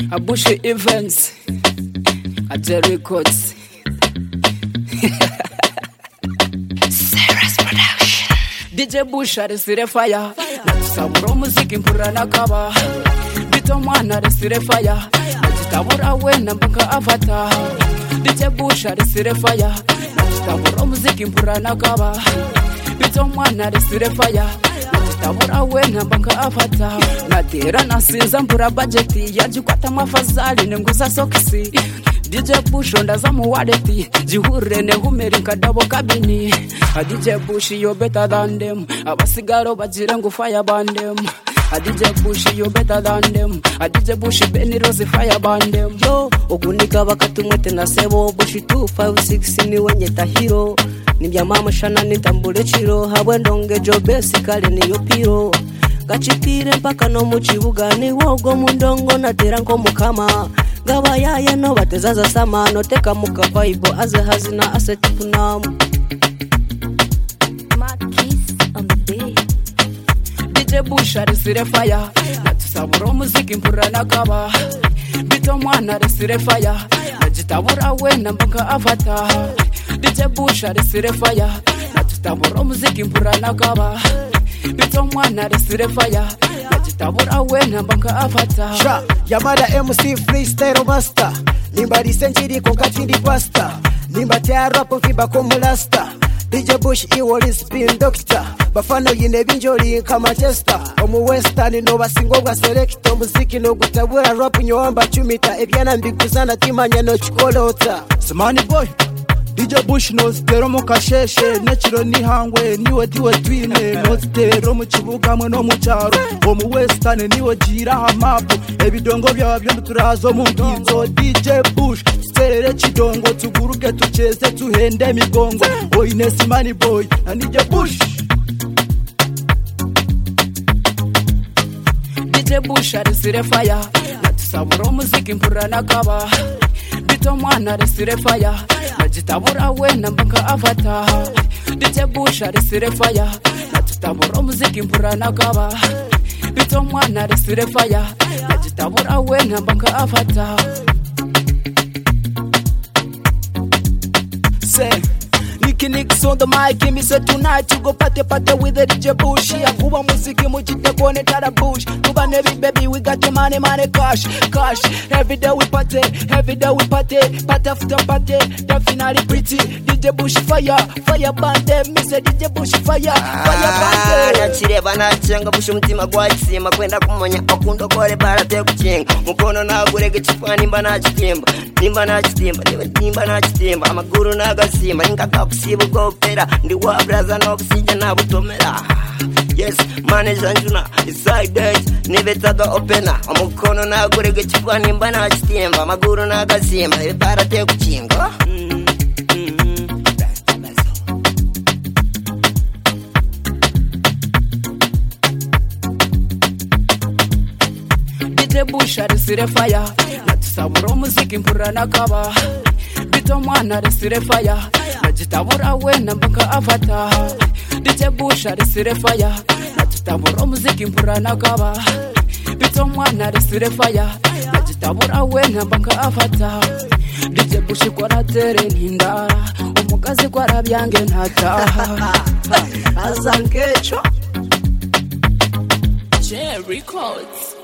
Abushi Events, J Records. Sarah's Production. DJ Bush arisire fire. Natusabura umuziki mpura nakaba. Bito mwana arisire fire. Natusabura wena mpaka afata. DJ Bush arisire fire. Natusabura umuziki mpura nakaba. Bito mwana arisire fire. Natusabura wena mpaka afata. Natera nasinza mpura budgeti. Yajikwata mafazali nenguza sokisi. DJ Bush ondaza mu wallet. Jihure ne humeri nkadabo kabini. DJ Bush you better than them. Abasigaro bajire ngo fire band them. DJ Bush you better than them. DJ Bush Benny Rose fire band them. Yo ogunika bakatumwete na sebo Bush 256 ni wenye tahiro. Nibya mama shana nitambule chiro. Habwendonge jobesi kale ni yopiro. Gachitire mpaka no mu kibuga ni wogo mu ndongo natera nko mukama. Gaba yaya no batezaza sama no teka muka vibe aze hazina asetipunam. DJ Bush arisire fire. Natusabura umuziki mpura nakaba. Bito mwana arisire fire. Najitabura wena mpaka afata. DJ Bush arisire fire. Natusabura umuziki mpura nakaba. Bito mwana arisire fire. Najitabura wena mpaka afata. Sha Yamada MC freestyle master. Limba lisenjiri konkatindi pasta. Limba tia rap mfiba kumulasta. DJ Bush iwoli spin doctor. Bafano yine binjoli kama Chester. Omu western no basingo bwa select. Muziki no gutabura rap nyomba chumita. Ebyana mbikuzana timanya no chikolota. Samani boy DJ Bush no stero mu kasheshe. Nechiro ni hangwe niwe diwe twine. No stero mu kibuga mwe no mu cyaro. Omu western niwe gira hamapu. Ebidongo byabyo turazo mu ngizo. DJ Bush serere chidongo tuguruke tucheze tuhende migongo. Oine Simani boy na DJ Bush. DJ Bush arisire fire. Natusabura umuziki mpura nakaba. Bito mwana arisire fire. Najitabura wena mpaka afata. DJ Bush arisire fire. Natusabura umuziki mpura nakaba. Bito mwana arisire fire. Najitabura wena mpaka afata. Say Nicky Nicks on the mic, me say tonight you go party with the DJ Bush. Akuba muziki mujite kone tada Bush. Kuba nevi baby we got your money cash. Every day we party party after party, definitely pretty. DJ Bush fire band, me say DJ Bush fire band. Nachireba nachenga Bush umutima gwakisima kwenda kumonya okundo kore barate kuchenga. Mukono nagurege chifani nimba nachitimba amaguru nagasimba ingakakusibu gopera ndi wa braza no kusija na butomera. Yes manager njuna inside that nibetaga opena amukono nagurege chifani nimba nachitimba amaguru nagasimba barate kuchenga. DJ Bush arisire fire. Natusabura umuziki mpura nakaba. Bito mwana arisire fire. Najitabura wena mpaka afata. DJ Bush arisire fire. Natusabura umuziki mpura nakaba. Bito mwana arisire fire. Najitabura wena mpaka afata. DJ Bush kwa tere nindara. Umukazi kwa rabyange ntataha. Azankecho J Records.